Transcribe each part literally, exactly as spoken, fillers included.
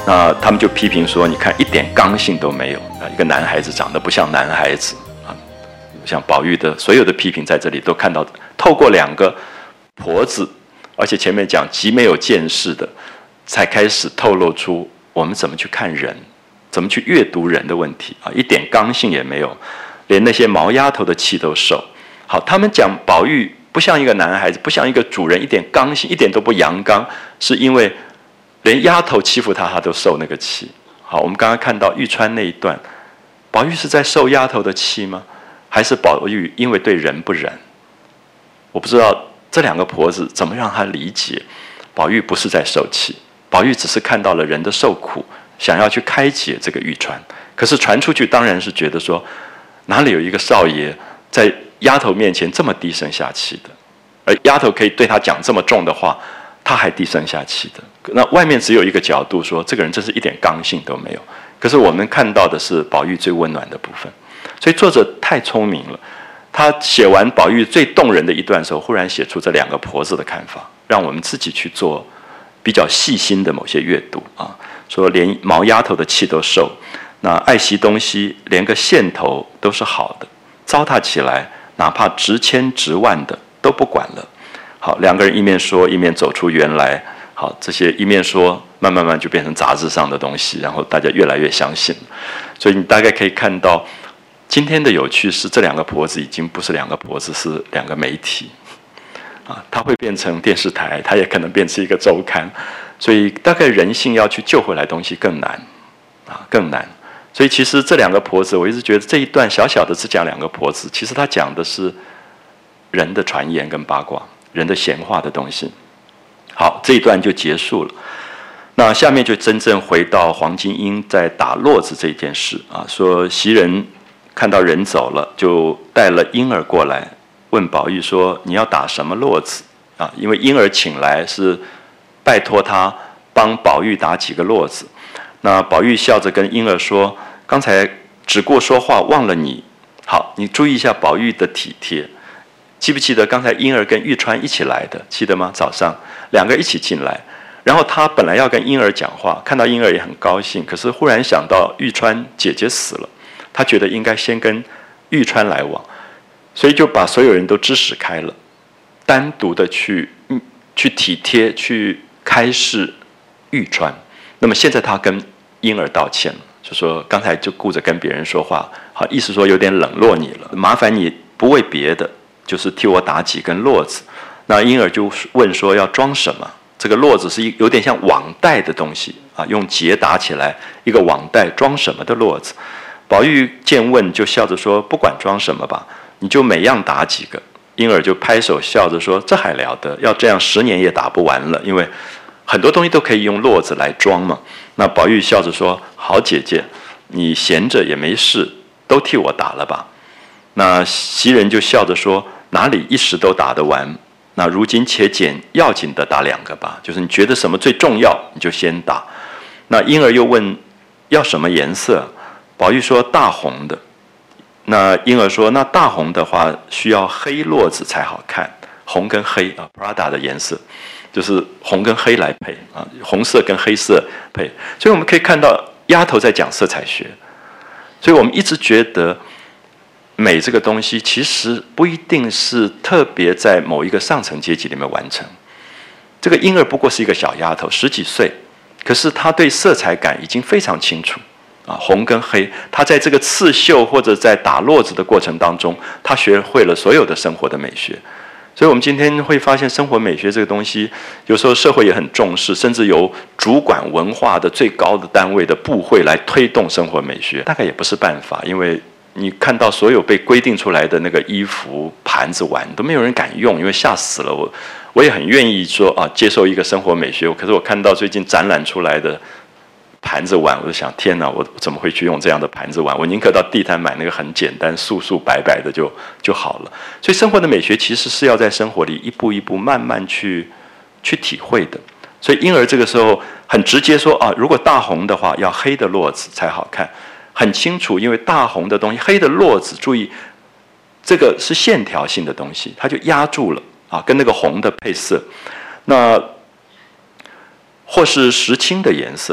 那他们就批评说，你看一点刚性都没有啊，一个男孩子长得不像男孩子啊。像宝玉的所有的批评在这里都看到，透过两个婆子，而且前面讲极没有见识的，才开始透露出我们怎么去看人，怎么去阅读人的问题啊，一点刚性也没有，连那些毛丫头的气都受。好，他们讲宝玉不像一个男孩子，不像一个主人，一点刚性，一点都不阳刚，是因为连丫头欺负他，他都受那个气。好，我们刚刚看到玉钏那一段，宝玉是在受丫头的气吗？还是宝玉因为对人不仁？我不知道这两个婆子怎么让他理解，宝玉不是在受气，宝玉只是看到了人的受苦，想要去开解这个玉钏。可是传出去当然是觉得说，哪里有一个少爷在丫头面前这么低声下气的，而丫头可以对他讲这么重的话，他还低声下气的。那外面只有一个角度说，这个人真是一点刚性都没有。可是我们看到的是宝玉最温暖的部分，所以作者太聪明了。他写完宝玉最动人的一段的时候，忽然写出这两个婆子的看法，让我们自己去做比较细心的某些阅读啊。说连毛丫头的气都受，那爱惜东西连个线头都是好的，糟蹋起来哪怕值千值万的都不管了。好，两个人一面说一面走出园来。好，这些一面说，慢慢慢就变成杂志上的东西，然后大家越来越相信。所以你大概可以看到，今天的有趣是这两个婆子已经不是两个婆子，是两个媒体啊，它会变成电视台，它也可能变成一个周刊。所以大概人性要去救回来的东西更难啊，更难。所以其实这两个婆子，我一直觉得这一段小小的只讲两个婆子，其实它讲的是人的传言跟八卦，人的闲话的东西。好，这一段就结束了。那下面就真正回到黄金英在打络子这件事啊，说袭人看到人走了，就带了婴儿过来，问宝玉说：“你要打什么络子啊？”因为婴儿请来是拜托他帮宝玉打几个络子。那宝玉笑着跟婴儿说：“刚才只顾说话，忘了你。”好，你注意一下宝玉的体贴。记不记得刚才婴儿跟玉钏一起来的？记得吗？早上两个一起进来，然后他本来要跟婴儿讲话，看到婴儿也很高兴，可是忽然想到玉钏姐姐死了，他觉得应该先跟玉钏来往，所以就把所有人都支使开了，单独的去去体贴，去开示玉钏。那么现在他跟婴儿道歉了，就说刚才就顾着跟别人说话，好，意思说有点冷落你了，麻烦你不为别的，就是替我打几根络子。那婴儿就问说要装什么？这个络子是一有点像网带的东西啊，用结打起来，一个网带装什么的络子。宝玉见问就笑着说：“不管装什么吧，你就每样打几个。”婴儿就拍手笑着说：“这还了得！要这样十年也打不完了，因为很多东西都可以用络子来装嘛。”那宝玉笑着说：“好姐姐，你闲着也没事，都替我打了吧。”那袭人就笑着说：“哪里一时都打得完？那如今且捡要紧的打两个吧，就是你觉得什么最重要，你就先打。”那婴儿又问要什么颜色，宝玉说大红的。那婴儿说那大红的话需要黑络子才好看，红跟黑啊 ，Prada 的颜色就是红跟黑来配啊，红色跟黑色配。所以我们可以看到丫头在讲色彩学，所以我们一直觉得美这个东西其实不一定是特别在某一个上层阶级里面完成。这个婴儿不过是一个小丫头，十几岁，可是她对色彩感已经非常清楚啊，红跟黑。她在这个刺绣或者在打络子的过程当中，她学会了所有的生活的美学。所以我们今天会发现，生活美学这个东西，有时候社会也很重视，甚至由主管文化的最高的单位的部会来推动生活美学，大概也不是办法，因为你看到所有被规定出来的那个衣服、盘子、碗都没有人敢用，因为吓死了我。我也很愿意说啊，接受一个生活美学。可是我看到最近展览出来的盘子碗，我就想，天哪，我怎么会去用这样的盘子碗？我宁可到地摊买那个很简单、素素白白的就就好了。所以生活的美学其实是要在生活里一步一步慢慢去去体会的。所以婴儿这个时候很直接说啊，如果大红的话，要黑的络子才好看。很清楚，因为大红的东西，黑的络子，注意这个是线条性的东西，它就压住了啊，跟那个红的配色。那或是石青的颜色，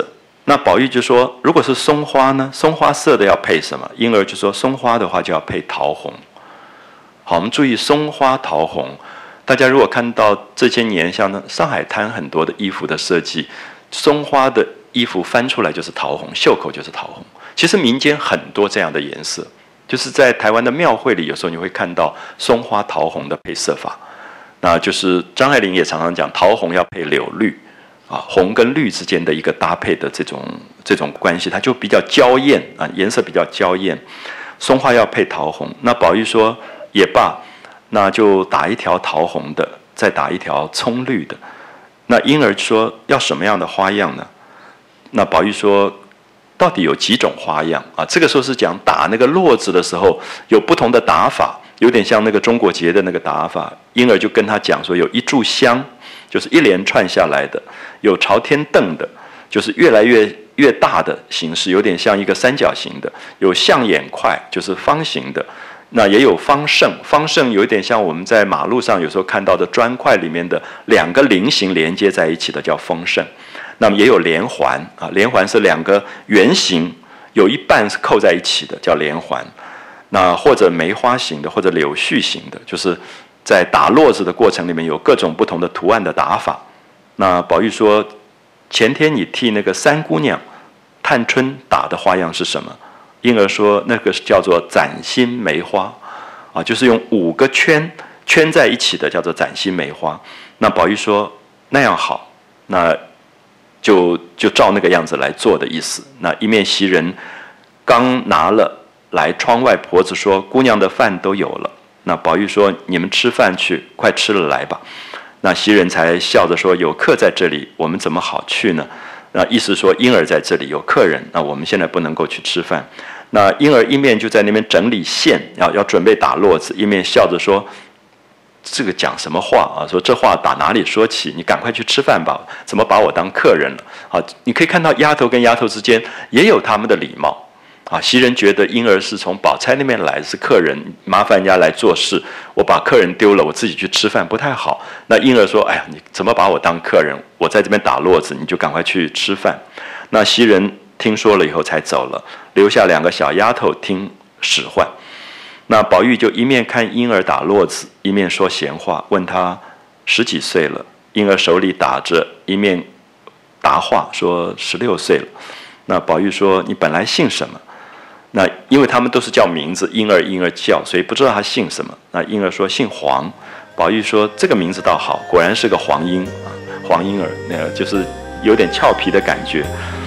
那宝玉就说，如果是松花呢？松花色的要配什么？婴儿就说，松花的话就要配桃红。好，我们注意松花桃红。大家如果看到这些年像上海滩很多的衣服的设计，松花的衣服翻出来就是桃红，袖口就是桃红。其实民间很多这样的颜色，就是在台湾的庙会里，有时候你会看到松花桃红的配色法。那就是张爱玲也常常讲，桃红要配柳绿。啊，红跟绿之间的一个搭配的这种这种关系，它就比较娇艳啊，颜色比较娇艳。松花要配桃红，那宝玉说也罢，那就打一条桃红的，再打一条葱绿的。那婴儿说要什么样的花样呢？那宝玉说到底有几种花样啊？这个时候是讲打那个络子的时候有不同的打法，有点像那个中国结的那个打法。婴儿就跟他讲说，有一炷香，就是一连串下来的。有朝天蹬的，就是越来越越大的形式，有点像一个三角形的；有象眼块，就是方形的；那也有方胜，方胜有一点像我们在马路上有时候看到的砖块里面的两个菱形连接在一起的，叫方胜。那么也有连环啊，连环是两个圆形，有一半是扣在一起的，叫连环。那或者梅花形的，或者柳絮形的，就是在打络子的过程里面有各种不同的图案的打法。那宝玉说，前天你替那个三姑娘探春打的花样是什么？婴儿说那个叫做崭新梅花，啊，就是用五个圈圈在一起的，叫做崭新梅花。那宝玉说那样好，那就就照那个样子来做的意思。那一面袭人刚拿了来，窗外婆子说姑娘的饭都有了。那宝玉说你们吃饭去，快吃了来吧。那袭人才笑着说，有客在这里，我们怎么好去呢？那意思说婴儿在这里有客人，那我们现在不能够去吃饭。那婴儿一面就在那边整理线，要要准备打络子，一面笑着说，这个讲什么话啊？说这话打哪里说起？你赶快去吃饭吧，怎么把我当客人了？好，你可以看到丫头跟丫头之间也有他们的礼貌。啊，袭人觉得婴儿是从宝钗那边来，是客人，麻烦人家来做事，我把客人丢了，我自己去吃饭不太好。那婴儿说：“哎呀，你怎么把我当客人？我在这边打络子，你就赶快去吃饭。”那袭人听说了以后才走了，留下两个小丫头听使唤。那宝玉就一面看婴儿打络子，一面说闲话，问他十几岁了。婴儿手里打着，一面答话说十六岁了。那宝玉说：“你本来姓什么？”那因为他们都是叫名字，婴儿婴儿叫，所以不知道他姓什么。那婴儿说姓黄，宝玉说这个名字倒好，果然是个黄莺啊，黄莺儿，那个就是有点俏皮的感觉。